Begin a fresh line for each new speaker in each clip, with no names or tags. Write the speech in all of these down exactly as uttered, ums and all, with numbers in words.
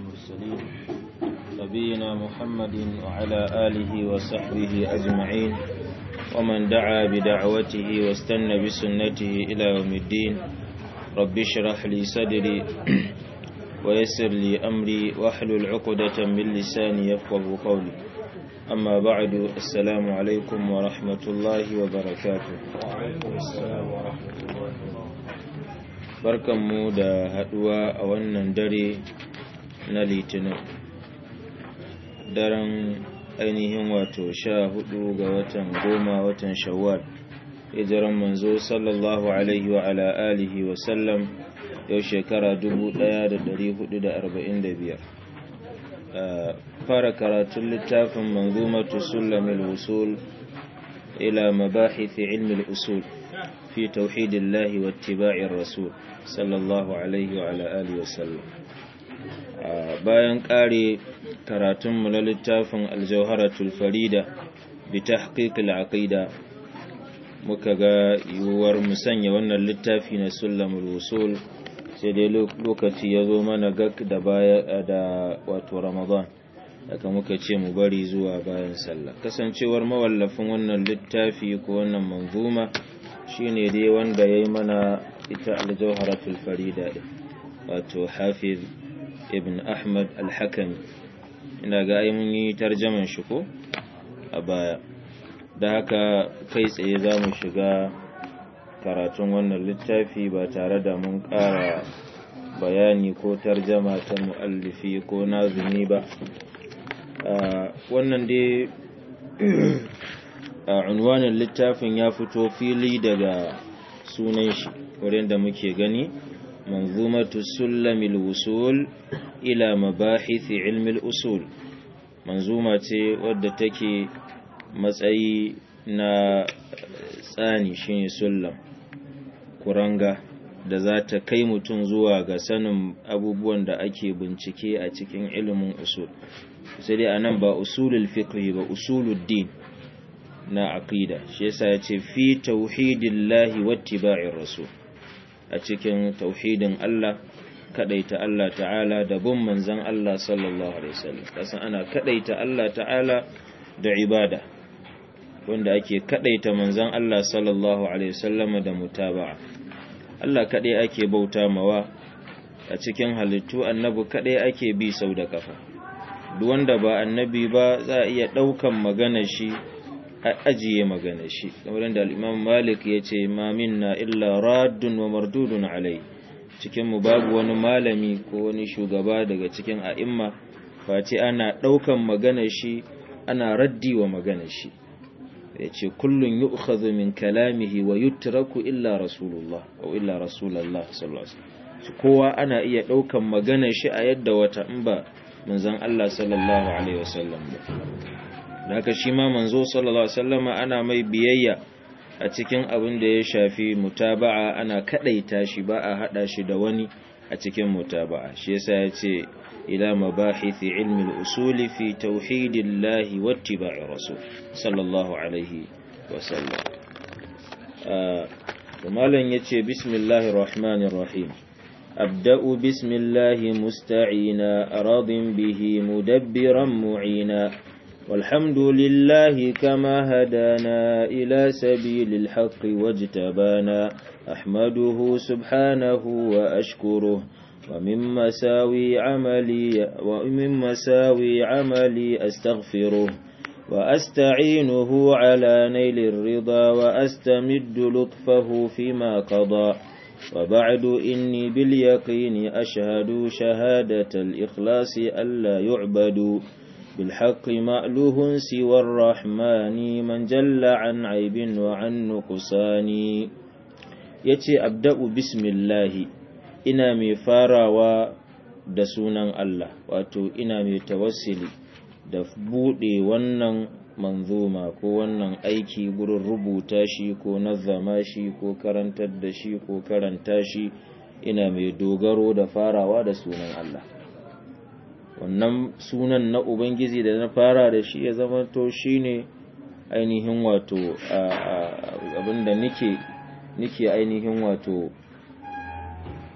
المرسلين نبينا محمد وعلى آله وصحبه أجمعين ومن دعا بدعوته واستنى بسنته إلى يوم الدين رب اشرح لي صدري ويسر لي أمري واحلل عقدة من لساني يفقهوا قولي أما بعد السلام عليكم ورحمة الله وبركاته. وعليكم السلام ورحمة الله وبركاته. barkanmu da haduwa a wannan dare na litinin daren ainihin wato sha hudu ga watan goma watan shawwal hijiran manzo sallallahu alaihi wa ala alihi wa sallam yau shekara dubu daya da dari hudu da arba'in da biyar. fara karatun littafin manzumatu sulamil usul ila mabahithi ilmi al-usul fi tauhidillahi wa ittiba'ir rasul sallallahu alaihi wa ala alihi wa sallam. bayan kare karatun mu na littafin al-jawharatul farida bi tahqiq al-aqida muka ga yiwuwar mu sanya wannan littafi na sulamul usul sai dai lokaci ya zo mana gak da baya da wato ramadan haka muka ce mu bari zuwa bayan sallah. Kasancewar mawallafin wannan littafi ko wannan manzuma shine dai wanda yayi mana ita al-jawharatul farida wato hafiz ibn ahmad al-hakami, ina ga ai mun yi tarjaman shi ko a baya, da haka kai tsaye zamu shiga karatun wannan littafi ba tare da mun ƙara bayani ko tarjama ta muallifi ko nazimi ba. wannan dai unwanin littafin ya fito fili daga sunan shi wurin da muke gani manzumatu sulamil usul ila mabahithi ilmi usul. manzuma ce wadda take matsayi na tsani shine sulam, kuranga da za ta kai mutum zuwa ga sanin abubuwan da ake bincike a cikin ilimin usul. sai dai anan ba usulul fiqh ba usulul din na aqida, shi yasa yace fi tauhidillahi wattiba'ir rasul, a cikin tauhidin Allah, kadaita Allah ta'ala da bin manzon Allah sallallahu alaihi wasallam. kasan ana kadaita Allah ta'ala da ibada, wanda ake kadaita manzon Allah sallallahu alaihi wasallam da mutaba'a. Allah kadai ake bauta mawa a cikin halittu, annabi kadai ake bi sau da kafa. duk wanda ba annabi ba za a iya daukan maganar shi a ajiye maganar shi, kamar da al-Imam Malik yace ma minna illa raddun wa mardudun alai. cikin mu babu wani malami ko wani shugaba daga cikin a'imma face ana daukan maganar shi ana raddi wa maganar shi. yace kullun yu'khadhu min kalamihi wa yutraku illa rasulullah aw illa rasulullah sallallahu alaihi wasallam. kowa ana iya daukan maganar shi a yadda wata in ba manzon Allah sallallahu alaihi wasallam. haka shi ma manzo sallallahu alaihi wasallam ana mai biyayya a cikin abin da ya shafi mutaba'a, ana kadaita shi ba a hada shi da wani a cikin mutaba'a. shi yasa yace ila mabahithi ilmi al-usul fi tauhidillahi wattiba'i rasul sallallahu alaihi wasallam. kuma malan yace bismillahir rahmanir rahim. أبدأ بسم الله مستعينا راض به مدبرا معينا والحمد لله كما هدانا إلى سبيل الحق واجتبانا أحمده سبحانه وأشكره ومن مساوي عملي ومن مساوي عملي أستغفره وأستعينه على نيل الرضا وأستمد لطفه فيما قضى وبعد إني باليقين أشهد شهادة الإخلاص ألا يعبد بالحق مألوه سوى الرحمن من جل عن عيب وعن نقصان. يتي أبدأ بسم الله إنا مفارا ودسونا الله واتو إنا متوسلي دفبودي ونن manzuma ko wannan aiki gurin rubuta shi ko nazama shi ko karantar da shi ko karanta shi, ina mai dogaro da farawa da sunan Allah. wannan sunan na Ubangiji da na fara da shi ya zama to shine ainihin wato abinda nike nike ainihin wato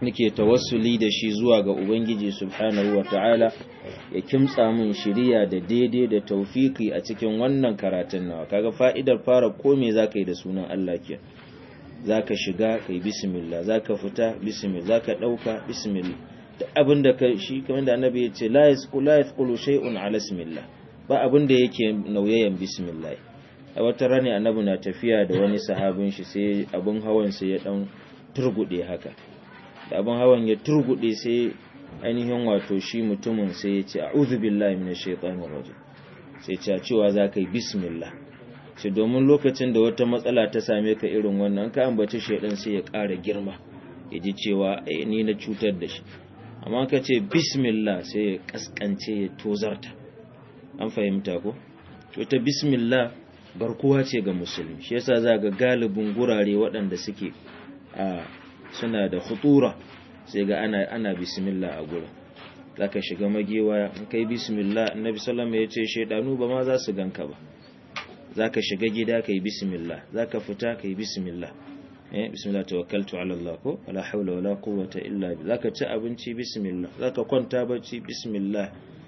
nake tawassuli da shi zuwa ga ubangiji subhanahu wataala ya kimtsa min shiriya da daidai da tawfiki a cikin wannan karatun nawa. Kaga fa'idar fara komai zaka yi da sunan Allah ke. Zaka shiga kai bismillah, zaka fita bismillah, zaka dauka bismillah. Duk abinda ka shi kamar da annabi ya ce la yasqu la yasqulu shay'un ala bismillah, ba abinda yake nauyayen bismillah. A wata rana annabi na tafiya da wani sahabin shi sai abun hawan sai ya dan turgude haka. Da abun hawan ya turgude sai ainihin wato shi mutumin sai ya ce a'udhu billahi minash shaitanir rajim, sai ya cewa zaka yi bismillah. Sai domin lokacin da wata matsala ta same ka irin wannan ka ambaci shaidan sai ya ƙara girma, ya ji cewa eh ni na cutar da shi. Amma ka ce bismillah sai ya kaskance ya tozarta. An fahimta ko? To ta bismillah garkuwa ce ga musulmi. Shi yasa za ga galibin gurare waɗanda suke a suna da khutura sai ga ana ana bismillah a gurin. Zaka shiga magewa in kai bismillah, annabi sallallahu alaihi wasallam ya ce shedanu ba ma za su ganka ba. Zaka shiga gida kai bismillah, zaka fita kai bismillah. Eh bismillah tawakkaltu ala Allah ko wala hawla wala quwwata illa billah. Zaka ci abinci bismillah, zaka kwanta bacci bismillah.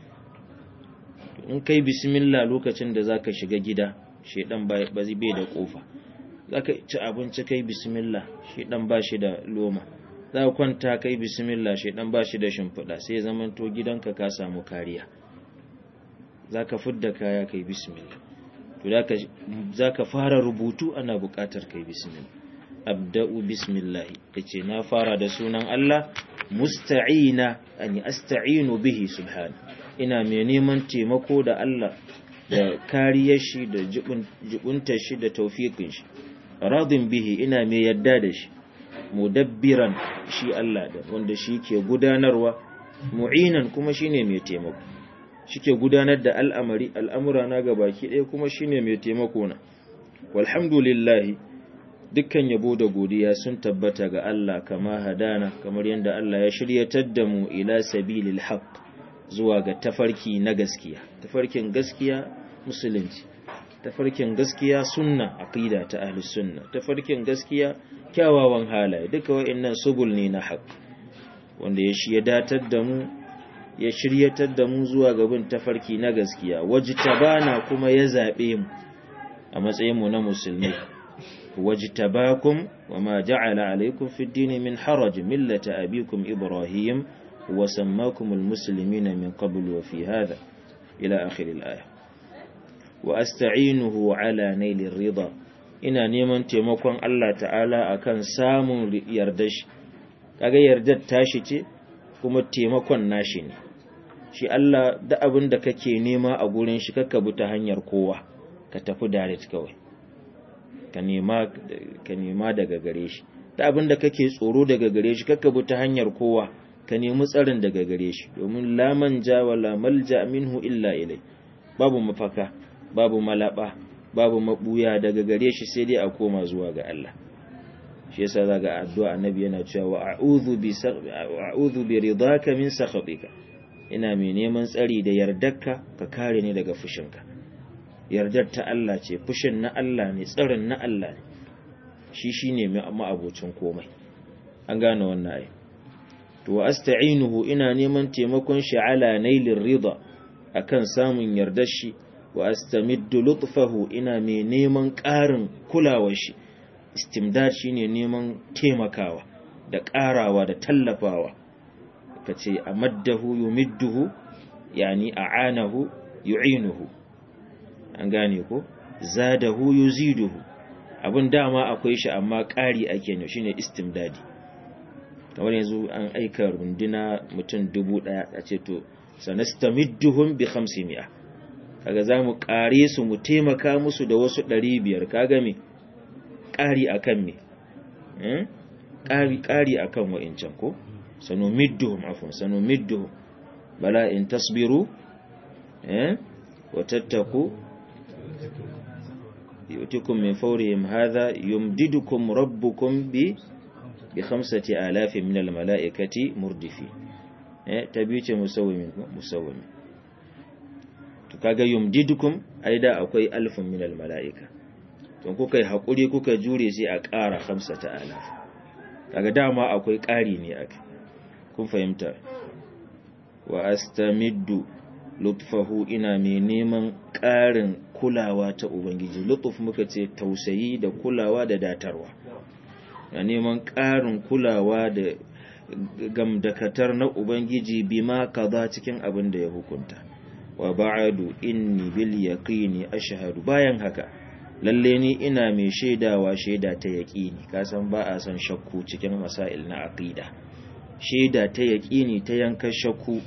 In kai bismillah lokacin da zaka shiga gida, shedan ba zai bai da kofa. Zaka ci abinci kai bismillah, shedan ba shi da loma. Zaka kwanta kai bismillah, shedan ba shi da shimfida, sai zaman to gidanka ka samu kariya. Zaka fudda kaya kai bismillah. To zaka zaka fara rubutu ana buƙatar kai bismillah. Abda'u bismillah, kace na fara da sunan Allah, musta'ina ani asta'inu bihi subhanahu, ina mai neman taimako da Allah da kariyar shi da jibuntar shi da tawfiqin shi. Radin bihi, ina mai yadda da shi. Mudabbiran, shi Allah da wanda shi ke gudanarwa. Mu'inan, kuma shine mai taimako, shike gudanar da al'amari al'amura na gabaki ɗaya, kuma shine mai taimako na. Walhamdulillah, dukkan yabo da godiya sun tabbata ga Allah, kama hadana, kamar yadda Allah ya shiryatar da mu ila sabilil haqq, zuwa ga tafarki na gaskiya. Tafarkin gaskiya musulunci, tafarkin gaskiya sunna, aqida ta ahlus sunna, tafarkin gaskiya kyawawan halaye. Duka wa'annan subul ne na haqq, wanda ya shi ya datar da mu, ya shiryatar da mu zuwa ga bin tafarki na gaskiya. Wajtabana, kuma ya zabe mu a matsayin mu na musulmi. Wajtabakum wama ja'ala alaykum fid din min haraj, millata abikum Ibrahim wa sammakumul muslimina min qabl wa fi hadha ila akhir al-aya. Wa asta'inuhu ala nailir ridha, ina neman taimakon Allah ta'ala akan samun yardar shi. Kaga yardar tashi ce kuma taimakon nashi ne. Shi Allah da abin da kake nema a gurin shi kakka bi ta hanyar kowa, ka tafi direct kawai. Ka nema ka nema daga gare shi. Da abin da kake tsoro daga gare shi kakka bi ta hanyar kowa, ka nemi tsarin daga gare shi, domin la manja wala malja minhu illa ilai. Babu mafaka, babu malaba, babu mabuya daga gare shi, sai dai a koma zuwa ga Allah. Shi yasa zaga addu'a annabi yana cewa a'udhu bi a'udhu bi ridaka min sakhatika, ina mai neman tsari da yardarka ka kare ni daga fushinka. Yardar ta Allah ce, fushin na Allah ne, tsarin na Allah ne. Shi shine mai ma'abocin komai. An gane wannan ai. To wa asta'inuhu, ina neman taimakon shi ala nailir ridha, akan samun yardar shi. Wa astamiddu lutfahu, ina mai neman ƙarin kulawar shi. Istimdad shine neman taimakawa da ƙarawa da tallafawa. Kace amaddahu yumidduhu, yani a'anahu yu'inuhu. An gane ko? Zadahu yuziduhu, abin dama akwai shi amma ƙari ake ne, shine istimdadi. Kamar yanzu an aika runduna mutum dubu ɗaya, a ce to sanastamidduhum bi khamsimi'a, kaga zamu ƙare su mu taimaka musu da wasu ɗari biyar. Kaga me ƙari akan me eh ƙari ƙari akan wa'incan ko. Sanumidduhum, afwan, sanumidduhum bala in tasbiru eh wa tattaku yu'tikum min fawrihim hadha yumdidukum rabbukum bi bi khamsati alafin min almalaikati murdifi. Eh tabice musawwimin musawwim. To kaga yumdidukum aida akwai alfun min almalaika, to kuka yi hakuri kuka jure sai a ƙara khamsata alaf. Kaga dama akwai ƙari ne aka kun fahimta wa astamiddu lutfahu ina mai neman ƙarin kulawa ta ubangiji lutuf muka ce tausayi da kulawa da datarwa na neman ƙarin kulawa da gamdakatar na ubangiji bima kaza cikin abin da ya hukunta wa ba'adu inni bil yaqini ashhadu bayan haka lalle ni ina mai shaidawa shaida ta yaqini kasan ba a san shakku cikin masail na aqida shaida ta yaqini ta yankan shakku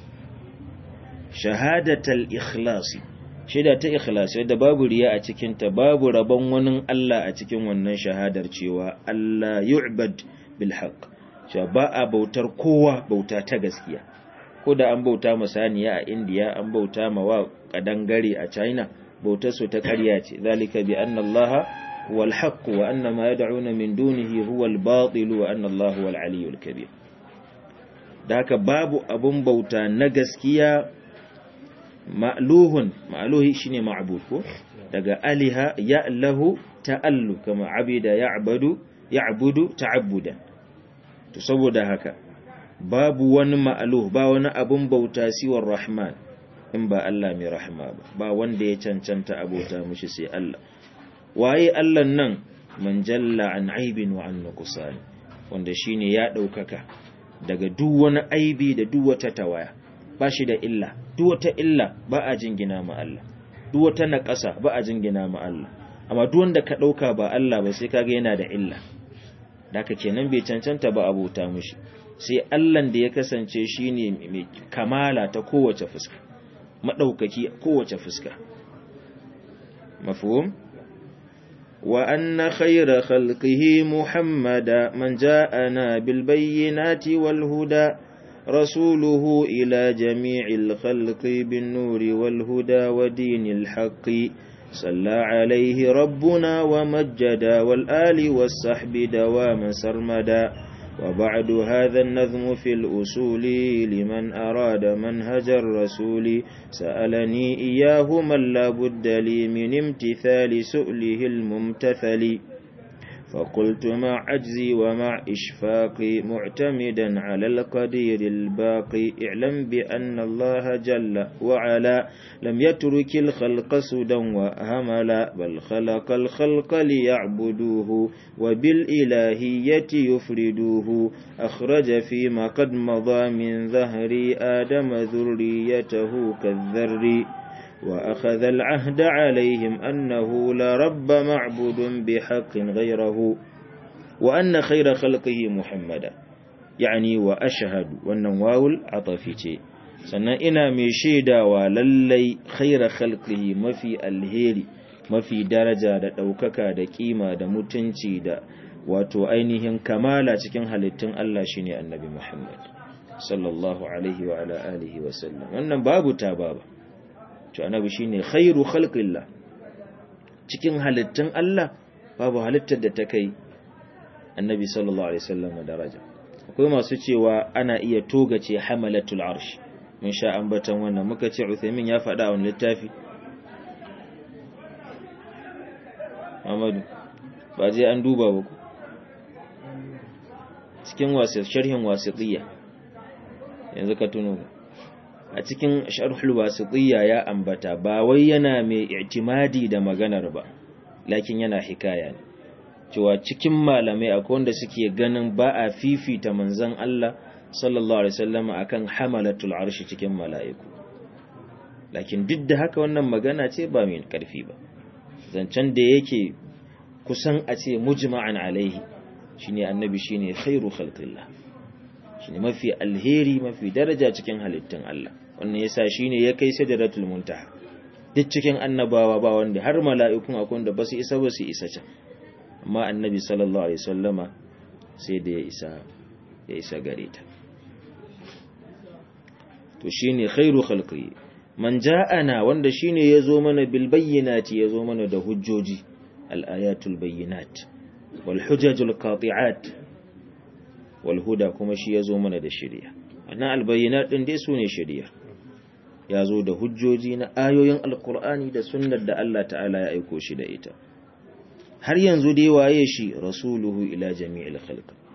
shahadatal ikhlasi shaida ta ikhlasi da babu riya a cikin ta babu rabon wani Allah a cikin wannan shahadar cewa Allah yu'bad bil haqq cewa ba a bautar kowa bauta ta gaskiya ko da an bauta masaniya a India an bauta ma wa kadangare a China bautar su ta ƙarya ce zalika bi anna Allah huwal haqq wa anna ma yad'una min dunihi huwal batil wa anna Allah huwal aliyyul kabir da haka babu abun bauta na gaskiya ma'luhun ma'luhi shine ma'bud ko daga aliha ya'lahu ta'allu kama abida ya'budu ya'budu ta'abbudan to saboda haka babu wani ma'luh ba wani abun bauta siwar rahman in ba Allah mai rahma ba ba wanda ya cancanta abota mishi sai Allah waye Allah nan man jalla an aibin wa an nuqsan wanda shine ya daukaka daga duk wani aibi da duk wata tawaya ba shi da illa duk wata illa ba a jingina ma Allah duk wata naƙasa ba a jingina ma Allah amma duk wanda ka dauka ba Allah ba sai kaga yana da illa daka kenan bai cancanta ba abota mishi sai Allah da ya kasance shine mai kamala ta kowace fuska madaukaki kowace fuska mafhum wa anna khayra khalqihi muhammada man ja'ana bil bayyinati wal huda رسوله إلى جميع الخلق بالنور والهدى ودين الحق صلى عليه ربنا ومجدا والآل والصحب دواما سرمدا وبعد هذا النظم في الأصول لمن أراد منهج الرسول سألني إياه من لا بد لي من امتثال سؤله الممتثل فقلت مع عجزي ومع إشفاقي معتمدا على القدير الباقي اعلم بأن الله جل وعلا لم يترك الخلق سدى وهملا بل خلق الخلق ليعبدوه وبالإلهية يفردوه أخرج فيما قد مضى من ظهر آدم ذريته كالذر وأخذ العهد عليهم أنه لا رب معبود بحق غيره وأن خير خلقه محمدا يعني وأشهد والنواو العطفتي sannan ina mai shaidawa lallai khaira khalqihi mafi alheri mafi daraja da daukaka da kima da mutunci da wato ainihin kamala cikin halittun Allah shine annabi Muhammad sallallahu alaihi wa ala alihi wa sallam wannan babu ta baba to annabi shine khairu khalqillah cikin halittun Allah babu halittar da ta kai annabi sallallahu alaihi wasallam daraja akwai masu cewa ana iya togace hamalatul arsh mun sha ambatan wannan muka ce Uthaymin ya faɗa a wannan littafi Ahmadu ba je an duba ba ku cikin wasit sharhin wasitiyya yanzu ka tuno a cikin sharhul wasitiyya ya ambata ba wai yana mai i'timadi da maganar ba lakin yana hikaya ne cewa cikin malamai akwai wanda suke ganin ba a fifita manzon Allah sallallahu alaihi wasallam akan hamalatul arshi cikin mala'iku lakin duk da haka wannan magana ce ba mai karfi ba zancen da yake kusan a ce mujma'an alaihi shine annabi shine khairu khalqillah shine mafi alheri mafi daraja cikin halittun Allah wannan yasa shine ya kai sidratul muntaha duk cikin annabawa ba wanda har mala'ikun akwai wanda basu isa ba su isa can amma annabi sallallahu alaihi wasallama sai da ya isa ya isa gare ta to shine khairu khalqi man ja'ana wanda shine yazo mana bil bayyinati yazo mana da hujjoji al ayatul bayyinat wal hujajul qati'at wal huda kuma shi yazo mana da shari'a wannan al bayyinat din dai sune shari'a yazo da hujjoji na ayoyin alqur'ani da sunnar da Allah ta'ala ya aiko shi da ita har yanzu dai waye shi rasuluhu ila jami'il khalq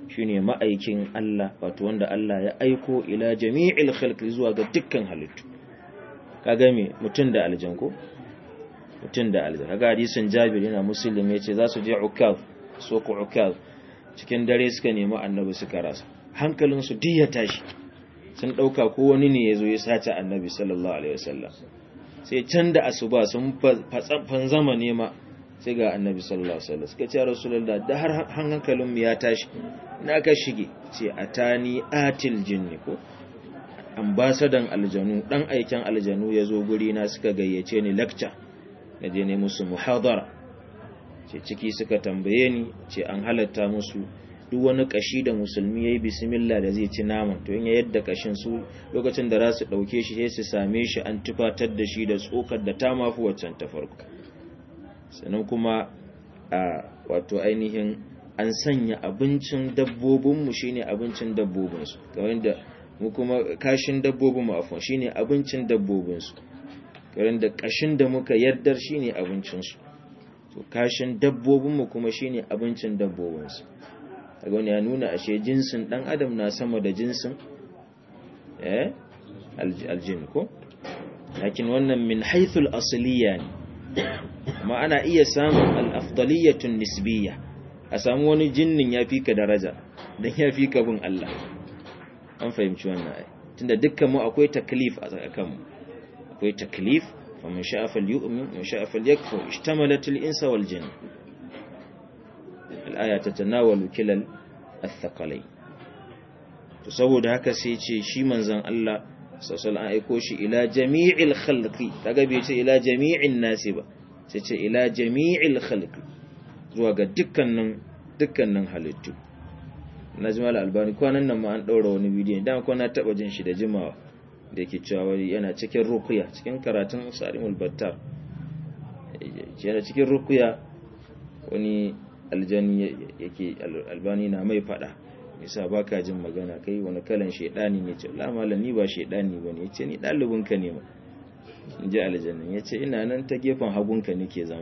shine ma'aikin Allah wato wanda Allah ya aiko ila jami'il khalqi zuwa ga dukkan halittu kaga me mutun da aljan ko mutun da aljan kaga hadisin Jabir yana Muslim yace za su je Ukaz suku Ukaz cikin dare suka nemi annabi suka rasa hankalin su duk ya tashi sun dauka ko wani ne yazo ya sace annabi sallallahu alaihi wasallam sai can da asuba sun fatsan zama nema sai ga annabi sallallahu alaihi wasallam suka ce rasulullah da har hankalin mu ya tashi na ka shige ce atani atil jinni ko ambasadan aljanu dan aikin aljanu yazo guri na suka gayyace ni lecture naje ne musu muhadara ce ciki suka tambaye ni ce an halatta musu duk wani kashi da musulmi yayi bismillah da zai ci naman to in ya yadda kashin su lokacin da za su dauke shi sai su same shi an tufatar da shi da tsokar da ta mafi waccan ta farko sannan kuma a wato ainihin an sanya abincin dabbobinmu shine abincin dabbobinsu kamar da mu kuma kashin dabbobinmu afwan shine abincin dabbobinsu kamar da kashin da muka yaddar shine abincinsu to kashin dabbobinmu kuma shine abincin dabbobinsu kaga wani ya nuna ashe jinsin dan adam na sama da jinsin eh aljin ko lakin wannan min haythul asliya ne amma ana iya samun al-afdaliyatun nisbiyya a samu wani jinnin yafi ka daraja dan yafi ka bin Allah an fahimci wannan ai tunda dukkan mu akwai taklif a tsakanin mu akwai taklif faman sha'a falyu'min wa sha'a falyakfur ishtamalat al-insa wal jinn al-aya tatanawalu kilal ath-thaqalain to saboda haka sai ce shi manzon Allah sallallahu alaihi aiko shi ila jami'il khalqi kaga bai ce ila jami'in nasi ba sai ce ila jami'il khalqi zuwa ga dukkanin dukkanin halittu Najmal Albani kwanan nan ma an daura wani bidiyo dan ko na taba jin shi da jimawa da yake cewa yana cikin ruqya cikin karatun Sarimul Battar yana cikin ruqya wani aljani yake Albani na mai fada yasa baka jin magana kai wani kalan shedani ne ce la malam ni ba shedani bane yace ni dalibin ka ne ma inji aljanna yace ina nan ta gefen hagun ka nake zama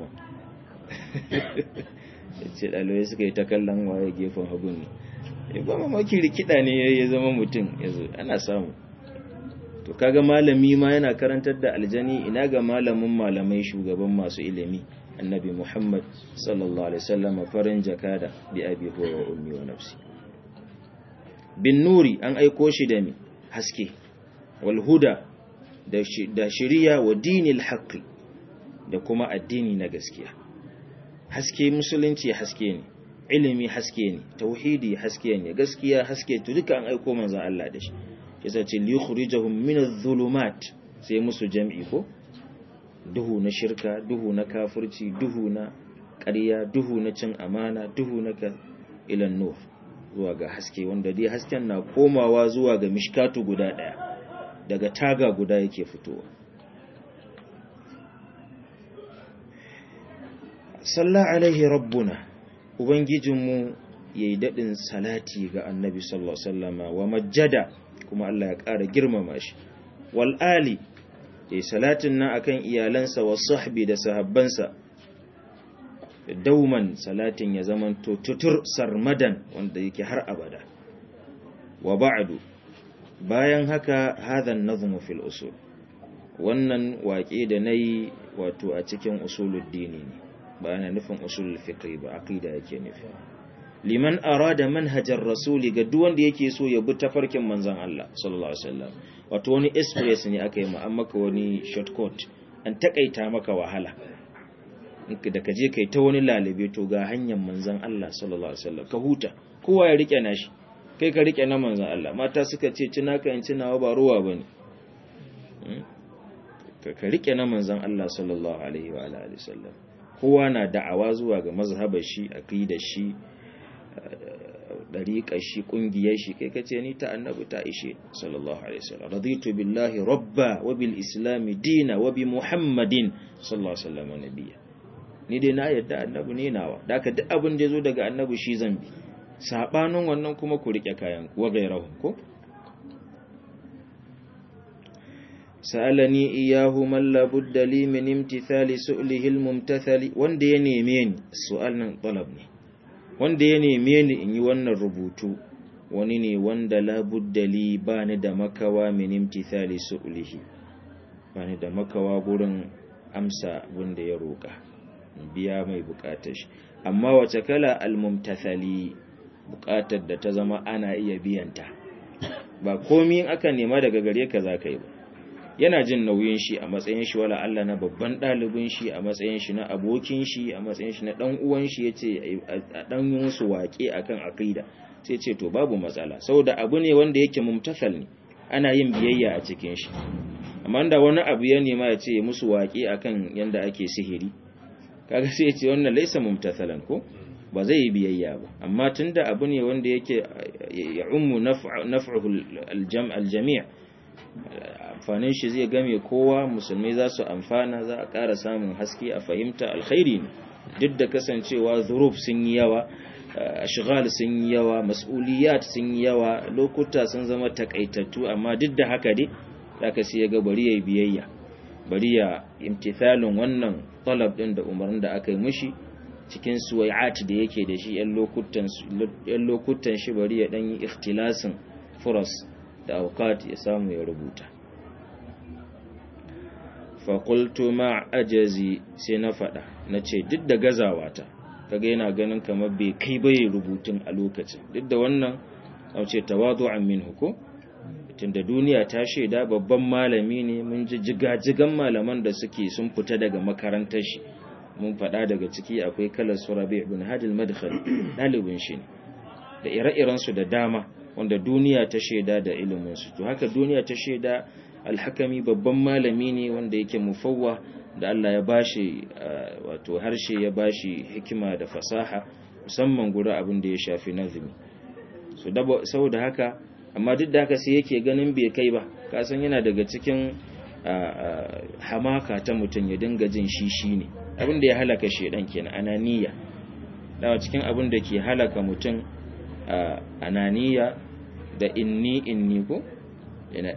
yace dalibai suka yi ta kallon waye gefen hagun ne eh ba mamaki rikida ne ya zama mutum yazo ana samu to kaga malami ma yana karantar da aljani ina ga malamin malamai shugaban masu ilimi annabi Muhammad sallallahu alaihi wasallam farin jakada bi abi huwa wa ummi wa nafsi bin nuri an aiko shi da mi haske wal huda da shari'a wa dinil haqqi da kuma addini na gaskiya haske musulunci haske ne ilimi haske ne tauhidi haske ne gaskiya haske to duka an aiko manzon Allah da shi yasa ce li yukhrijuhum min adh-dhulumat sai musu jam'i ko duhu na shirka duhu na kafirci duhu na ƙarya duhu na cin amana duhu na ka ilan nur zuwa ga haske wanda dai hasken na komawa zuwa ga mishkatu guda daya daga taga guda yake fitowa sallallahu alaihi rabbuna ubangijinmu yayi dadin salati ga annabi sallallahu alaihi wasallama wa majjada kuma Allah ya ƙara girmama shi wal ali yayi salatin nan akan iyalansa wa sahbi da sahabbansa dauman salatin ya zaman tutur sarmadan wanda yake har abada wa ba'du bayan haka hadhan nazmu fil usul wannan waƙe da nayi wato a cikin usuluddini ne ba yana nufin usulul fiqh ba aqida yake nufi liman arada manhajar rasuli ga duk wanda yake so ya bi tafarkin manzon Allah sallallahu alaihi wasallam wato wani express ne aka yi ma an maka wani shortcut an takaita maka wahala da ka je kai ta wani lalabe to ga hanyar manzon Allah sallallahu alaihi wasallam ka huta kowa ya rike nashi kai ka rike na manzon Allah mata suka ce cina ka in cinawa ba ruwa bane ka ka rike na manzon Allah sallallahu alaihi wa alihi wasallam kowa na da'awa zuwa ga mazhabar shi aqidar shi dariƙar shi ƙungiyar shi kai kace ni ta annabi ta ishe sallallahu alaihi wasallam raditu billahi rabba wa bil islam dina wa bi muhammadin sallallahu alaihi wasallam nabiyya ni dai na yadda annabi ne nawa daka duk abin da yazo daga annabi shi zan bi sabanin wannan kuma ku rike kayan ku wa gairahu ko sa'alani iyahu man la budda li min imtithali su'lihi al mumtathali wanda ya neme ni su'al nan talab ne wanda ya neme ni in yi wannan rubutu wani ne wanda labuddali ba ni da makawa min imtithali su'lihi, ba ni da makawa gurin amsa wanda ya roƙa biya mai buƙatar shi. Amma wace kala? Al-mumtathali, buƙatar da ta zama ana iya biyanta, ba komai aka nema daga gare ka za ka yi ba. Yana jin nauyin shi a matsayin shi wala Allah na babban ɗalibin shi, a matsayin shi na abokin shi, a matsayin shi na ɗan uwan shi, yace a ɗan yi musu waƙe akan aqida, sai ce to babu matsala, saboda abu ne wanda yake mumtathal ne, ana yin biyayya a cikin shi. Amma da wani abu ya nema ya ce musu waƙe akan yanda ake sihiri, kaga sai ya ce wannan laysa mumtathalan, ko ba zai yi biyayya ba. Amma tunda abu ne wanda yake ya ummu naf'uhu al-jam' al-jami' amfanin shi zai game kowa, musulmai za su amfana, za a ƙara samun haske a fahimta, alkhairi ne. Duk da kasancewa zuruf sun yi yawa, ashghal sun yi yawa, mas'uliyat sun yi yawa, lokuta sun zama takaitattu, amma duk da haka dai zaka sai ya ga bari yayi biyayya, bari ya imtithalin wannan talab din da umarnin da aka yi mishi cikin suwai'at da yake da shi, yan lokutan yan lokutan shi bari ya dan yi ikhtilasin furas da awqat ya samu ya rubuta. fa qultu ma ajazi, sai na fada nace duk da gazawata, kaga yana ganin kamar bai kai bai rubutun a lokacin, duk da wannan auce tawadu'an minhu, ko tunda duniya ta shaida babban malami ne, mun ji jigajigan malaman da suke sun fita daga makarantar shi, mun fada daga ciki akwai kalar Surabi' ibn Hadi al-Madkhali, dalibin shi ne, da ire-iren su da dama wanda duniya ta shaida da ilimin su. To haka duniya ta shaida al-Hakami babban malami ne wanda yake mufawwa, da Allah ya bashi wato harshe, ya bashi hikima da fasaha, musamman gura abin da ya shafi nazimi. So saboda haka, amma duk da haka sai yake ganin bai kai ba. Kasan yana daga cikin hamaka ta mutum ya dinga jin shi shi ne, abin da ya halaka shedan kenan, ananiya. Dawa cikin abin da ke halaka mutum ananiya da inni inni, ko yana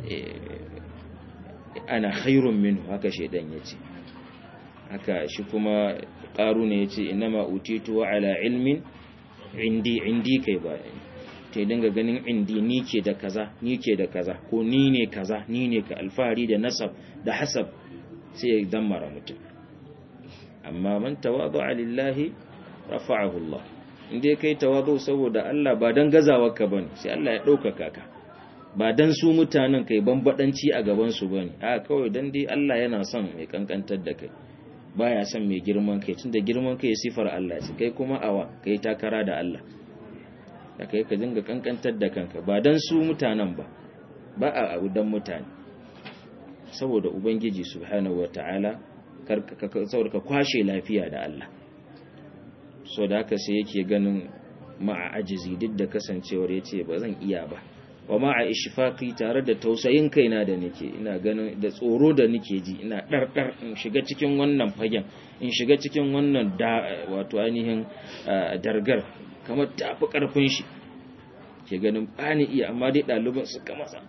ana khairun minhu, haka shedan yace. Haka shi kuma qaruna yace inma utitu ala ilmin indi indi, kai ba ta dinga ganin indi ni ke da kaza, ni ke da kaza, ko ni ne kaza, ni ne ka, alfahari da nasab da hasab, sai ya dammara mutum. Amma man tawadu'a lillahi rafa'ahu Allah, inda kai tawadu saboda Allah, ba dan gazawarka bane, sai Allah ya ɗaukaka ka, ba dan su mutanen kai bambadanci a gaban su bane, a kawai dan dai Allah yana son mai kankantar da kai, baya son mai girman kai, tunda girman kai sifar Allah ce, kai kuma awa kai takara da Allah, da kai ka dinga kankantar da kanka, ba dan su mutanen ba, ba a abu dan mutane, saboda ubangiji subhanahu wataala, saboda ka kwashe lafiya da Allah. So da haka sai yake ganin ma'a ajizi, duk da kasancewar yace ba zan iya ba, wa ma'a ishfaqi, tare da tausayin kaina da nake, ina ganin da tsoro da nake ji, ina dardar in shiga cikin wannan fagen, in shiga cikin wannan da wato ainihin dargar, kamar tafi karfin shi, ke ganin bani iya, amma dai ɗaliban suka matsa.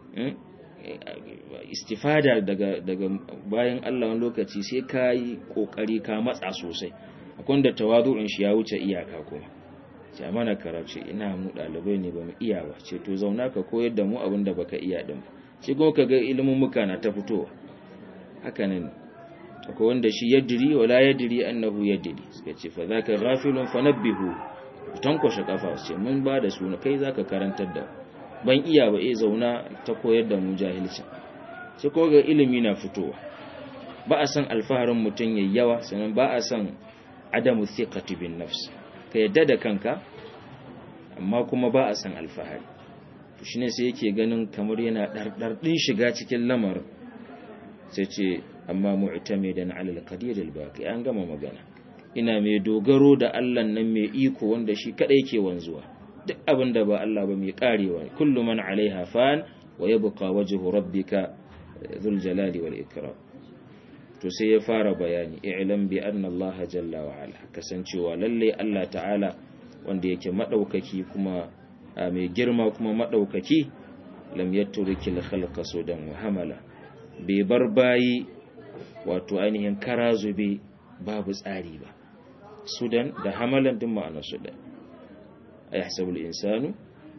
Istifada daga daga bayan Allah wani lokaci sai ka yi kokari ka matsa sosai, akwai da tawadu'in shi ya wuce iyaka. Kuma sai mana karatu, ina mu ɗalibai ne ba mu iya ba, ce to zauna ka koyar da mu abin da baka iya din ba, sai kuma ka ga ilimin muka na ta fitowa. Haka nan akwai wanda shi yadri wala yadri annahu yadri, suka ce fa zaka ghafilun fanabbihu, tankwashe kafa, ce mun ba da suna kai zaka karantar da ban iya ba, eh zauna ta koyar da mu jahilci. Sai ko ga ilimi na fitowa, ba a san alfaharin mutun yayi yawa, sannan ba a san adamu thiqati bin nafs, ka yadda da kanka, amma kuma ba a san alfahari. to shine sai yake ganin kamar yana dardar din shiga cikin lamarin, sai ce amma mu'tamidan ala al-qadir al-baqi, an gama magana, ina mai dogaro da Allah nan mai iko wanda shi kadai ke wanzuwa, duk abin da ba Allah ba mai karewa, kullu man alaiha fan wa yabqa wajhu rabbika dhul jalali wal ikram. To sai ya fara bayani, i'lam bi anna Allah jalla wa ala, kasancewa lalle Allah ta'ala wanda yake madaukaki kuma mai girma kuma madaukaki, lam yatrikil khalqa sudan wa hamala, bai bar bayi wato ainihin karazube babu tsari ba. Sudan da hamalan din ma'ana sudan. Ayahsabul insanu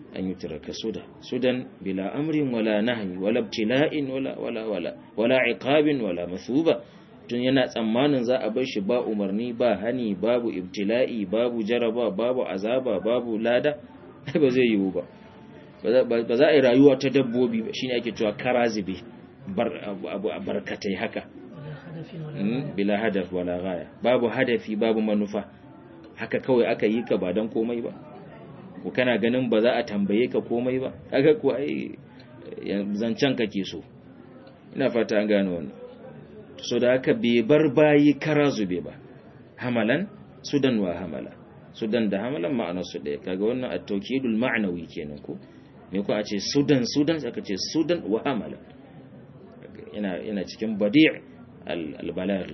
an yutraka sudan sudan bila amrin wala nahyi wala ibtila'in wala wala wala wala iqabin wala mathuba tun yana tsammanin za a bar shi ba umarni ba hani babu ibtila'i babu jaraba babu azaba babu lada ba zai yiwu ba ba za a yi rayuwa ta dabbobi ba shine ake cewa karazibe bar abu barkatai haka bila hadaf wala gaya babu hadafi babu manufa haka kawai aka yi ka ba dan komai ba ko kana ganin ba za a tambaye ka komai ba kaga ko ai zancen kake so ina fata an gano wannan so da aka bai bar bayi karazube ba hamalan sudan wa hamala sudan da hamalan ma'anar su ɗaya kaga wannan at-tawkidul ma'nawi kenan ko me ko a ce sudan sudan aka ce sudan wa hamala yana yana cikin badi' al-balaghi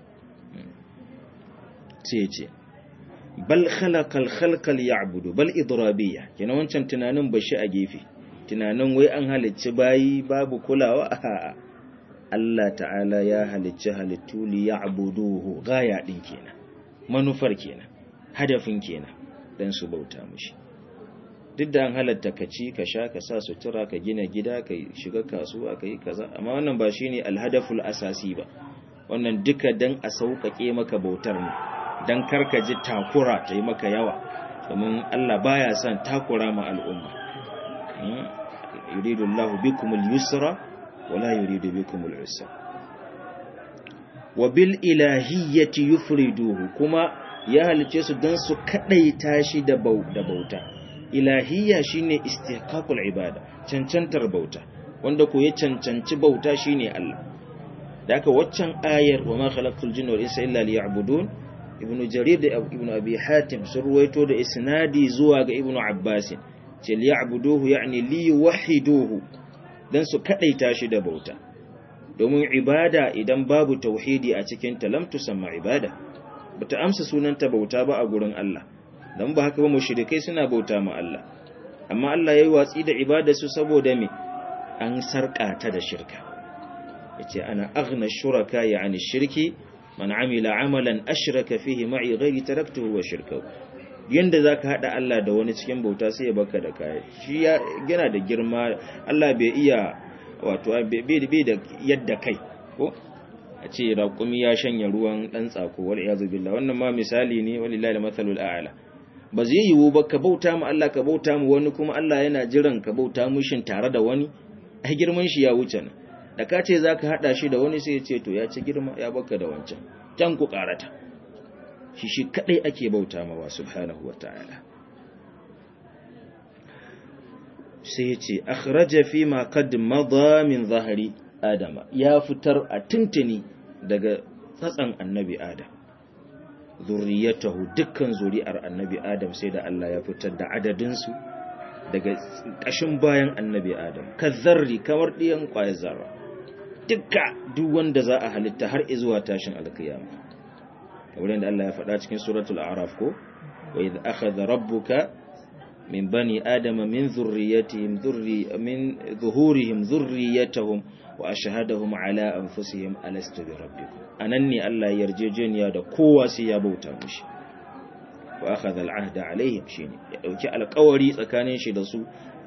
sai ce bal khalaqal khalqal ya'budu bal idrabiyya kenan wancan tunanin bashi a gefe tunanin wai an halicci bayi babu kulawa a'a Allah ta'ala ya halicci halittu li ya'buduhu gaya din kenan manufar kenan hadafin kenan dan su bauta mushi duk da an halatta ka ci ka sha ka sa sutura ka gina gida ka shiga kasuwa ka yi kaza amma wannan ba shine alhadaful asasi ba wannan duka dan a sauƙaƙe maka bautar ne dan karka ji takura ta yi maka yawa domin Allah baya son takura ma al'umma yuridu Allahu bikumul yusra wala yuridu bikumul usra wa bil ilahiyyati yufriduhu kuma ya halice su dan su kadaita shi da bauta ilahiyya shine istihqaqul ibada cancantar bauta wanda ko ya cancanci bauta shine Allah da aka waccan ayar wa ma khalaqtul jinna wal insa illa liya'budun ibnu jarir da ibnu abi hatim sun ruwaito da isnadi zuwa ga ibnu abbas ce liya'buduhu yani liyuwahhiduhu dan su kadaita shi da bauta domin ibada idan babu tauhidi a cikin ta lam tusamma ibada bata amsa sunanta bauta ba a gurin Allah dan ba haka ba mushrikai suna bauta ma Allah amma Allah yayi watsi da ibada su saboda me an sarkata da shirka yace ana aghna shuraka yani shirki man amila amalan ashraka fihi ma'i ghairi taraktuhu wa shirkahu yanda zaka hada Allah da wani cikin bauta sai ya baka da kai shi yana da girma Allah bai iya wato bai da yadda kai ko a ce raƙumi ya shanya ruwan dan tsako wal iyazu billah wannan ma misali ne walillahi al-mathalul a'la ba zai yiwu ba ka bauta mu Allah ka bauta mu wani kuma Allah yana jiran ka bauta mushin tare da wani ai girman shi ya wuce ne da ka ce zaka hada shi da wani sai ya ce to ya ci girma ya baka da wancan can ku karata shi shi kadai ake bauta ma wa subhanahu wataala sai ya ce akhraja fi ma qad madha min zahri adama ya fitar a tuntuni daga tsatsan annabi adam zurriyatahu dukkan zuri'ar annabi adam sai da Allah ya fitar da adadinsu daga kashin bayan annabi adam kazzarri kamar diyan ƙwayar zarra dukka duk wanda za a halitta har zuwa tashin alkiyama kamar da Allah ya faɗa cikin suratul a'raf ko wa idh akhadha rabbuka min bani adama min zurriyatihim dhurri min zuhurihim dhurriyatahum wa ashhadahum ala anfusihim alastu bi rabbikum anan ne Allah ya yarjejeniya da kowa sai ya bauta mishi wa akhadha al'ahda alaihim shine ya dauki alƙawari tsakanin shi da su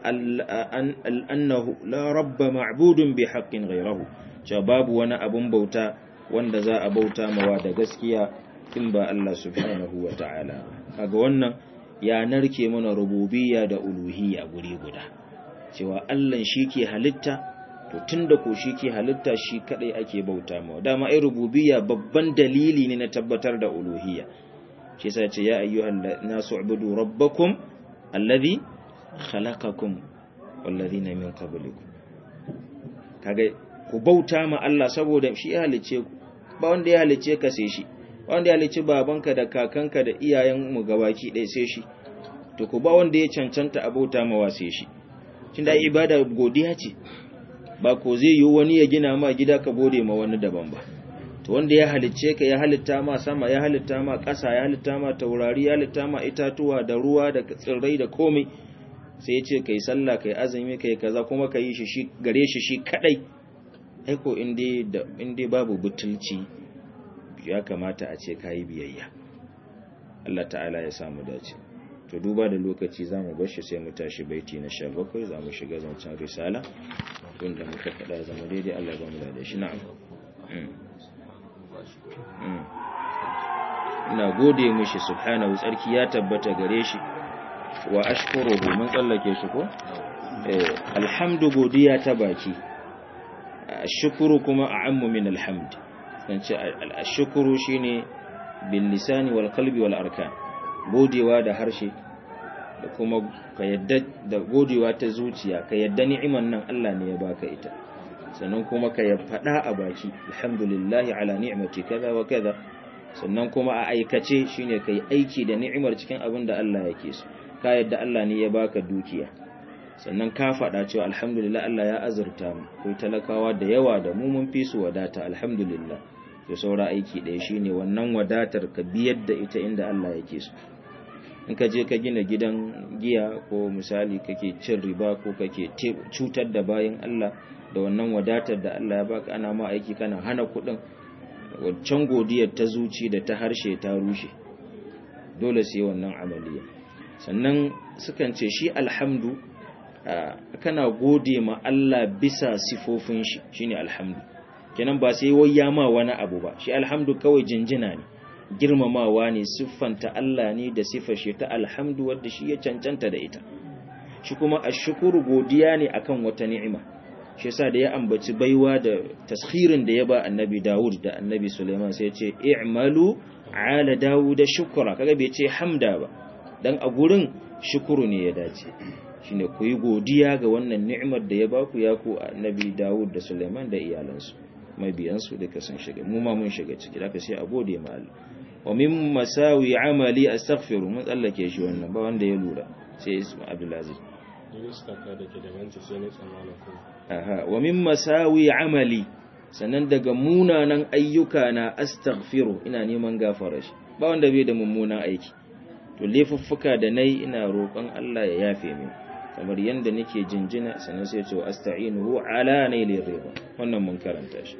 annahu la rabba ma'budun bi haqqin ghayrahu cewa babu wani abun bauta wanda za a bauta mawa da gaskiya in ba Allah subhanahu wata'ala kaga wannan ya narke mana rububiyya da uluhiyya guri guda cewa Allah shi ke halitta to tunda ko shi ke halitta shi kadai ake bauta mawa dama ai rububiyya babban dalili ne na tabbatar da uluhiyya shi yasa ce ya ayyuhan nasu ubudu rabbakum alladhi khalaqakum walladhina min qablikum kage ku bauta ma Allah saboda shi ya halice ku ba wanda ya halice ka sai shi wanda ya halice babanka da kakanka da iyayen mu gabaki dai sai shi to ku ba wanda ya cancanta a bauta ma wa sai shi tunda ibada godiya ce ba ko zai yi wani ya gina ma gida ka gode ma wani daban ba to wanda ya halicce ka ya halitta ma sama ya halitta ma ƙasa ya halitta ma taurari ya halitta ma itatuwa da ruwa da tsirrai da komai sai ya ce kai sallah kai azumi kai kaza kuma kai shi shi gare shi shi kadai aiko inde da inde babu butulci ya kamata a ce kai biyayya Allah ta'ala ya samu dace to duba da lokaci zamu bar shi sai mu tashi baiti na sha bakwai zamu shiga zancen risala wanda muka faɗa zama daidai Allah ya ba mu da shi na'am ina gode mishi subhanahu tsarki ya tabbata gare shi wa ashkuruhu mun tsallake shi ko eh alhamdu godiya ta baki ashkuru kuma a'ammu min alhamd dan ce ashkuru shine bil lisani wal qalbi wal arkan godewa da harshe da kuma ka yadda da godewa ta zuciya ka yadda ni'iman nan Allah ne ya baka ita sannan kuma ka faɗa a baki alhamdulillahi ala ni'mati kaza wa kaza sannan kuma a aikace shine kai aiki da ni'imar cikin abin da Allah yake so ka yadda Allah ne ya baka dukiya sannan ka faɗa cewa alhamdulillah Allah ya azurta mu kai talakawa da yawa da mu mun fi su wadata alhamdulillah to saura aiki ɗaya shine wannan wadatar ka biyar da ita inda Allah yake so in ka je ka gina gidan giya ko misali kake cin riba ko kake cutar da bayin Allah da wannan wadatar da Allah ya baka ana ma aiki kana hana kuɗin wancan godiyar ta zuci da ta harshe ta rushe dole sai wannan amaliya sannan sukan ce shi alhamdu kana gode ma Allah bisa sifofin shi shine alhamdu kenan ba sai wai ya ma wani abu ba shi alhamdu kawai jinjina ne girmamawa ne siffanta Allah ne da siffar shi ta alhamdu wanda shi ya cancanta da ita shi kuma ashkuru godiya ne akan wata ni'ima shi yasa da ya ambaci baiwa da taskhirin da ya ba annabi Dawud da annabi Sulaiman sai ya ce i'malu ala Dawud shukra kaga bai ce hamda ba dan a gurin shukuru ne ya dace shine ku yi godiya ga wannan ni'imar da ya ba ku ya ku annabi Dawud da Sulaiman da iyalansu mabiyansu duka sun shiga mu ma mun shiga ciki haka sai a gode ma Allah wa min masawi amali astaghfiru mun tsallake shi wannan ba wanda ya lura sai Isma Abdulaziz aha wa min masawi amali sannan daga munanan ayyuka na astaghfiru ina neman gafara shi ba wanda bai da mummunan aiki to laifuffuka da nayi ina roƙon Allah ya yafe min kamar yanda nake jinjina sannan sai ce asta'inuhu ala nailir riba wannan mun karanta shi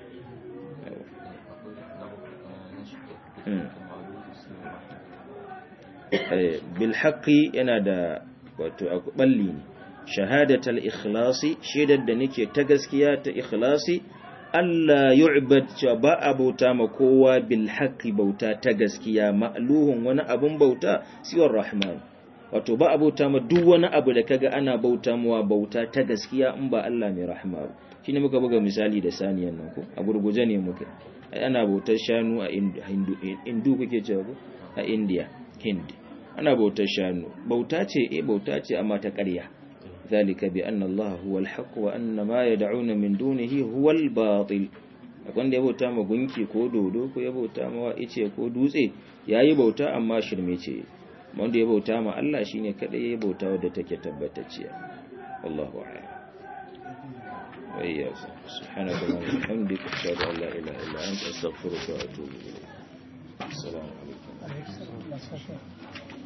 bil haqqi yana da wato balli ne shahadatul ikhlasi shaidar da nake ta gaskiya ta ikhlasi Allah yu'bad ba abauta ma kowa bil haqqi bauta ta gaskiya ma'luhun wani abun bauta siwar rahman wato ba abauta ma duk wani abu da kaga ana bauta mawa bauta ta gaskiya in ba Allah mai rahma shine muka buga misali da saniyan nan ko a gurguje ne muka ai ana bautar shanu a hindu hindu kuke cewa ko a India Hind ana bautar shanu bauta ce eh bauta ce amma ta ƙarya zalika bi anna Allah huwa al-haq wa anna ma yad'una min dunihi huwa al-batil akwai da ya bauta ma gunki ko dodo ko ya bauta ma ice ko dutse yayi bauta amma shirme ce wanda ya bauta ma Allah shine kadai ya bauta wadda take tabbatacciya wallahu a'lam wa iyyakum subhanaka wa bihamdika ashhadu an la ilaha illa anta astaghfiruka wa atubu ilayk assalamu alaikum